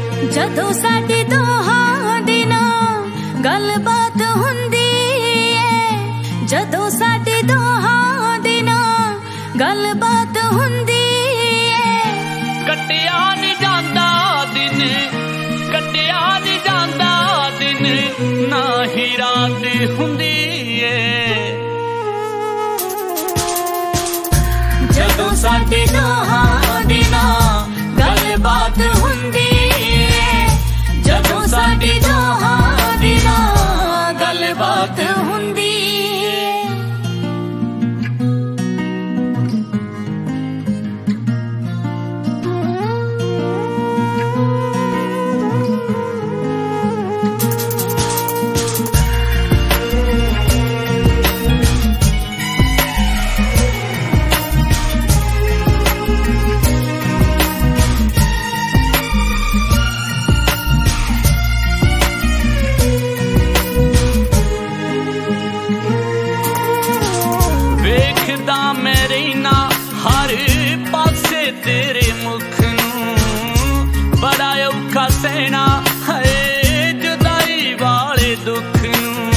ਜਦੋਂ ਸਾਡੀ ਦੋਹਾਂ ਦੀ ਨਾ ਗੱਲਬਾਤ ਹੁੰਦੀ ਏ, ਜਦੋਂ ਸਾਡੀ ਦੋਹਾਂ ਦੀ ਨਾ ਗੱਲਬਾਤ ਹੁੰਦੀ ਏ। ਕੱਟਿਆ ਨੀ ਜਾਂਦਾ ਦਿਨ, ਕੱਟਿਆ ਨੀ ਜਾਂਦਾ ਦਿਨ, ਨਾ ਹੀ ਰਾਤ ਹੁੰਦੀ ਏ। ਜਦੋਂ ਸਾਡੀ ਦੋਹਾਂ ਦੀ ਨਾ ਗੱਲਬਾਤ ਹੁੰਦੀ ਏ, ਜਦੋਂ ਸਾਡੀ ਦੋਹਾਂ ਦੀ ਨਾ ਗੱਲਬਾਤ ਹੁੰਦੀ ਏ। ਮੈਂ ਰਹਿਣਾ ਹਰ ਪਾਸੇ ਤੇਰੇ ਮੁਖ ਨੂੰ, ਬੜਾ ਔਖਾ ਸਹਿਣਾ ਹੈ ਜੁਦਾਈ ਵਾਲੇ ਦੁੱਖ ਨੂੰ।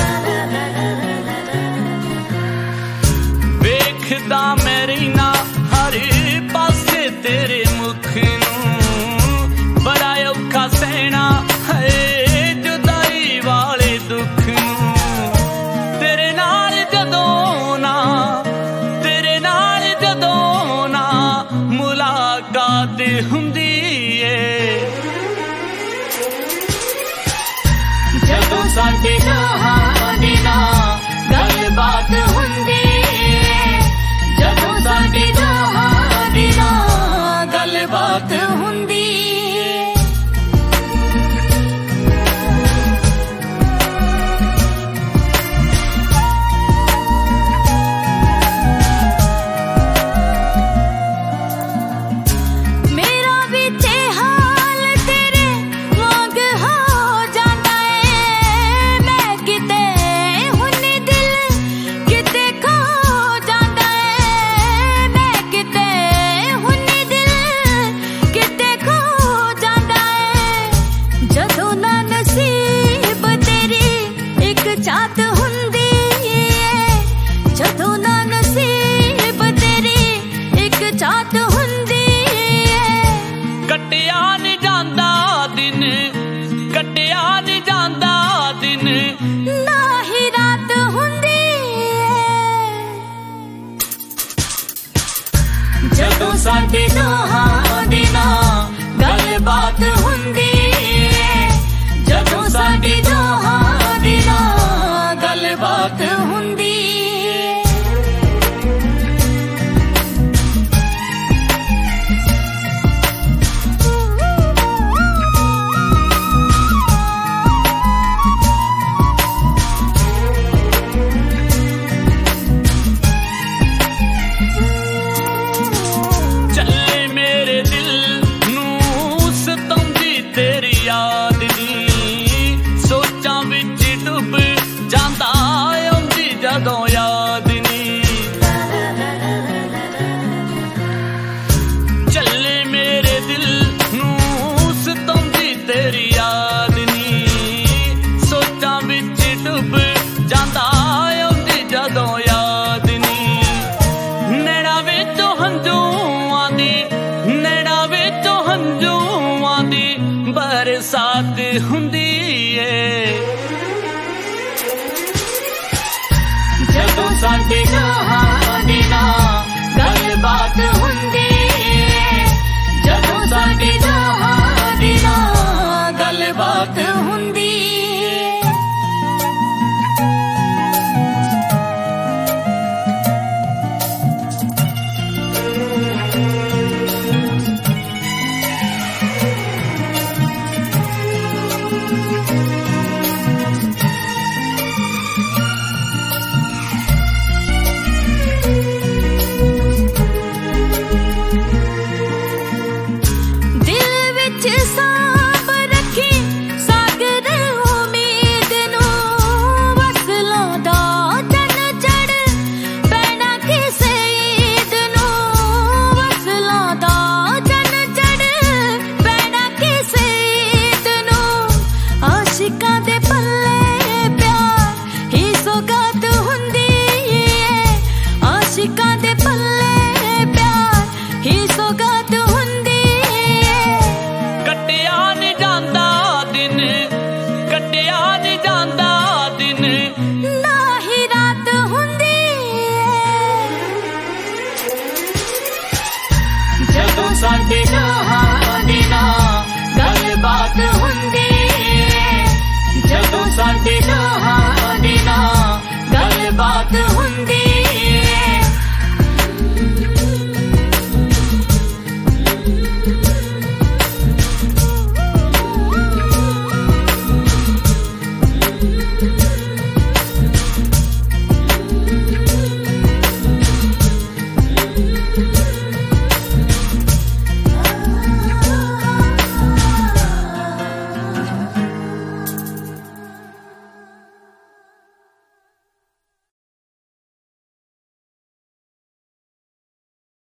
ਵੇਖਦਾ ਮੈਂ ਰਹਿਣਾ ਹਰ ਪਾਸੇ ਤੇਰੇ ਮੁਖ ਨੂੰ, ਬੜਾ ਔਖਾ ਸਹਿਣਾ ਹੈ ਜੁਦਾਈ ਵਾਲੇ ਦੁੱਖ ਨੂੰ। ਤੇਰੇ ਨਾਲ ਜਦੋਂ ਨਾ ਮੁਲਾਕਾਤ ਹੁੰਦੀ ਏ, ਜਦੋਂ ਸਾਡੇ ਦੋਹਾਂ ਦੀ ਨਾ ਗੱਲਬਾਤ ਹੁੰਦੀ ਏ, ਜਦੋਂ ਸਾਡੇ ਦੋਹਾਂ ਦੀ ਨਾ ਗੱਲਬਾਤ ਹੁੰਦੀ ਏ। ਚਾਹਤ ਹੁੰਦੀ ਏ, ਜਦੋਂ ਨਾ ਨਸੀਬ ਤੇਰੀ ਇੱਕ ਚਾਹਤ ਹੁੰਦੀ ਏ। ਕੱਟਿਆ ਨੀ ਜਾਂਦਾ ਦਿਨ, ਕੱਟਿਆ ਨੀ ਜਾਂਦਾ ਦਿਨ, ਨਾ ਹੀ ਰਾਤ ਹੁੰਦੀ ਏ। ਜਦੋਂ ਸਾਡੇ ਦੋਹਾਂ ਦੀ ਨਾ ਗੱਲਬਾਤ ਹੁੰਦੀ ਏ, ਜਦੋਂ ਸਾਡੀ ਦੋਹਾਂ ਦੀ ਨਾ ਗੱਲਬਾਤ ਹੁੰਦੀ ਏ। ਚੱਲੇ ਮੇਰੇ ਦਿਲ ਨੂੰ ਸਤਾਉਂਦੀ ਤੇਰੀ ਯਾਦ ਦੀ, ਸੋਚਾਂ ਵਿੱਚ ਡੁੱਬ ਜਾਂਦਾ ਆਉਂਦੀ ਜਦੋਂ ਯਾਦ ਨੀ। ਚੱਲੇ ਮੇਰੇ ਦਿਲ ਨੂੰ ਸਤਾਉਂਦੀ ਤੇਰੀ ਯਾਦ ਨੀ, ਸੋਚਾਂ ਵਿੱਚ ਡੁੱਬ ਜਾਂਦਾ ਆਉਂਦੀ ਜਦੋਂ ਯਾਦ ਨੀ। ਨੈਣਾ ਵਿੱਚੋਂ ਹੰਝੂਆਂ ਦੀ, ਨੈਣਾ ਵਿੱਚੋਂ ਹੰਝੂਆਂ ਦੀ ਬਰਸਾਤ ਹੁੰਦੀ ਏ, ਜਦੋਂ ਸਾਡੇ ਦੋਹਾਂ ਦੀ ਨਾ ਗੱਲਬਾਤ ਹੁੰਦੀ ਏ, ਜਦੋਂ ਸਾਡੇ ਦੋਹਾਂ ਦੀ ਨਾ ਗੱਲਬਾਤ ਹੁੰਦੀ ਏ। ਨਹੀਂ ਜਾਂਦਾ ਦਿਨ ਕੱਟਿਆ ਨਹੀਂ ਜਾਂਦਾ